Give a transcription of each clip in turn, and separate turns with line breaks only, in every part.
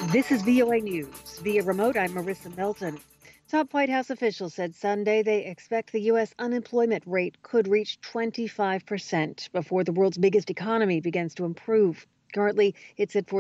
This is VOA News. Via remote, I'm Marissa Melton. Top White House officials said Sunday they expect the U.S. unemployment rate could reach 25% before the world's biggest economy begins to improve. Currently, it's at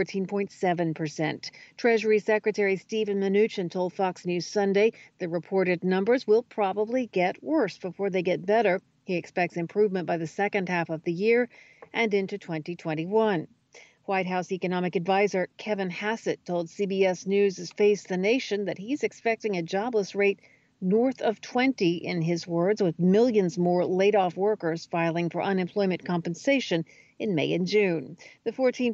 14.7%. Treasury Secretary Steven Mnuchin told Fox News Sunday the reported numbers will probably get worse before they get better. He expects improvement by the second half of the year and into 2021. White House economic advisor Kevin Hassett told CBS News' Face the Nation that he's expecting a jobless rate north of 20, in his words, with millions more laid-off workers filing for unemployment compensation in May and June. The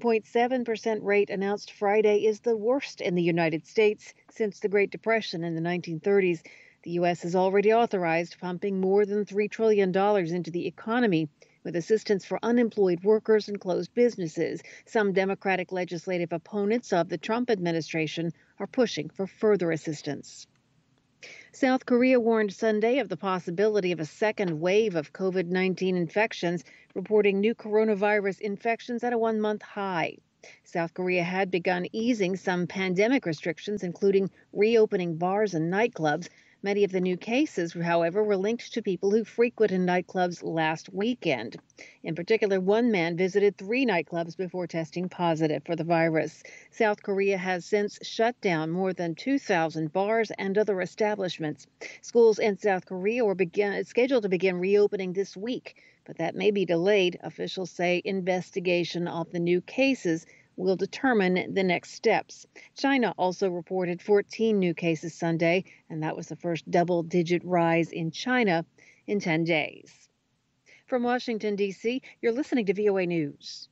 14.7% rate announced Friday is the worst in the United States since the Great Depression in the 1930s. The U.S. has already authorized pumping more than $3 trillion into the economy, with assistance for unemployed workers and closed businesses. Some Democratic legislative opponents of the Trump administration are pushing for further assistance. South Korea warned Sunday of the possibility of a second wave of COVID-19 infections, reporting new coronavirus infections at a one-month high. South Korea had begun easing some pandemic restrictions, including reopening bars and nightclubs. Many of the new cases, however, were linked to people who frequented nightclubs last weekend. In particular, one man visited 3 nightclubs before testing positive for the virus. South Korea has since shut down more than 2,000 bars and other establishments. Schools in South Korea are scheduled to begin reopening this week, but that may be delayed. Officials say investigation of the new cases will determine the next steps. China also reported 14 new cases Sunday, and that was the first double-digit rise in China in 10 days. From Washington, D.C., you're listening to VOA News.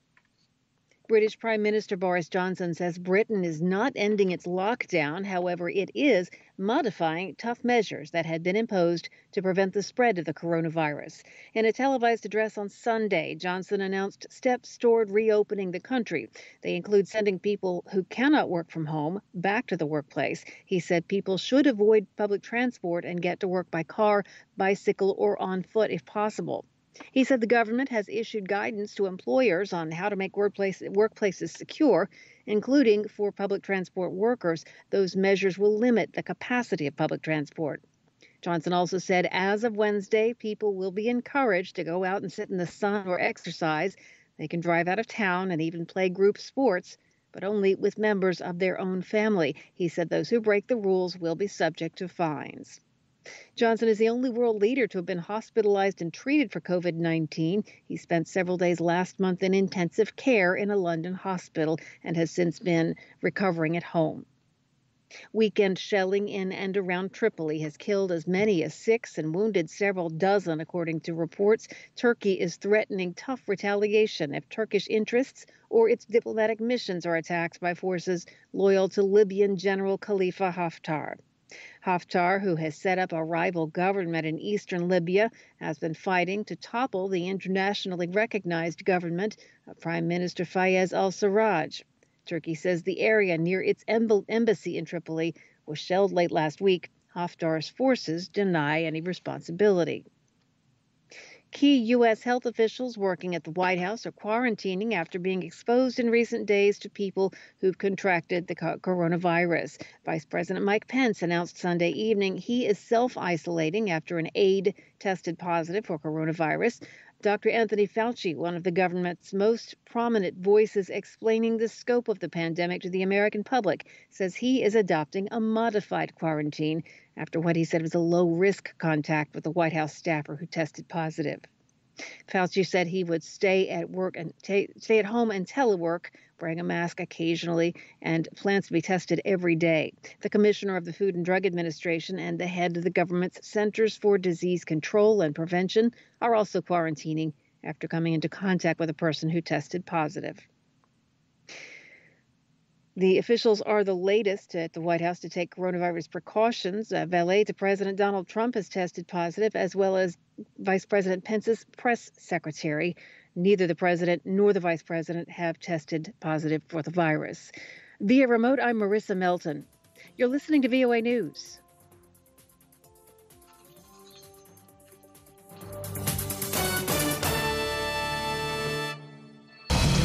British Prime Minister Boris Johnson says Britain is not ending its lockdown. However, it is modifying tough measures that had been imposed to prevent the spread of the coronavirus. In a televised address on Sunday, Johnson announced steps toward reopening the country. They include sending people who cannot work from home back to the workplace. He said people should avoid public transport and get to work by car, bicycle, or on foot if possible. He said the government has issued guidance to employers on how to make workplaces secure, including for public transport workers. Those measures will limit the capacity of public transport. Johnson also said as of Wednesday, people will be encouraged to go out and sit in the sun or exercise. They can drive out of town and even play group sports, but only with members of their own family. He said those who break the rules will be subject to fines. Johnson is the only world leader to have been hospitalized and treated for COVID-19. He spent several days last month in intensive care in a London hospital and has since been recovering at home. Weekend shelling in and around Tripoli has killed as many as 6 and wounded several dozen, according to reports. Turkey is threatening tough retaliation if Turkish interests or its diplomatic missions are attacked by forces loyal to Libyan General Khalifa Haftar. Haftar, who has set up a rival government in eastern Libya, has been fighting to topple the internationally recognized government of Prime Minister Fayez al-Sarraj. Turkey says the area near its embassy in Tripoli was shelled late last week. Haftar's forces deny any responsibility. Key U.S. health officials working at the White House are quarantining after being exposed in recent days to people who've contracted the coronavirus. Vice President Mike Pence announced Sunday evening he is self-isolating after an aide tested positive for coronavirus. Dr. Anthony Fauci, one of the government's most prominent voices explaining the scope of the pandemic to the American public, says he is adopting a modified quarantine after what he said was a low-risk contact with the White House staffer who tested positive. Fauci said he would stay at home and telework, wearing a mask occasionally, and plans to be tested every day. The commissioner of the Food and Drug Administration and the head of the government's Centers for Disease Control and Prevention are also quarantining after coming into contact with a person who tested positive. The officials are the latest at the White House to take coronavirus precautions. Valet to President Donald Trump has tested positive, as well as Vice President Pence's press secretary. Neither the president nor the vice president have tested positive for the virus. Via remote, I'm Marissa Melton. You're listening to VOA News.